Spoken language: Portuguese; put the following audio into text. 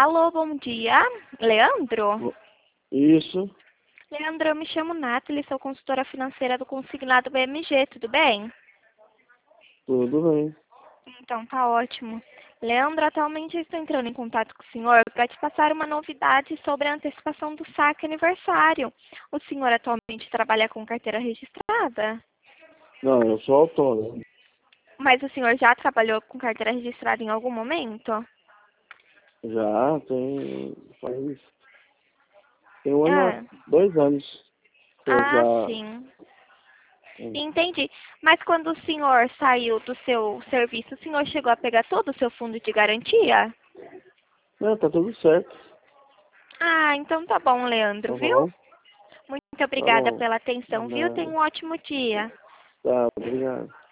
Alô, bom dia. Leandro? Isso, Leandro, eu me chamo Nathalie, sou consultora financeira do Consignado BMG, tudo bem? tudo bem. Então, tá ótimo. Leandro, atualmente eu estou entrando em contato com o senhor para te passar uma novidade sobre a antecipação do saque aniversário. O senhor atualmente trabalha com carteira registrada? Não, eu sou autônomo. Mas o senhor já trabalhou com carteira registrada em algum momento? Já tem um ano, 2 anos que eu Ah, já. sim. Entendi. Mas quando o senhor saiu do seu serviço, o senhor chegou a pegar todo o seu fundo de garantia? Não, tá tudo certo. Ah, então tá bom, Leandro, Tá viu? bom? Muito Tá obrigada bom. pela atenção, viu? Tenha Não, um ótimo dia. tá, obrigado.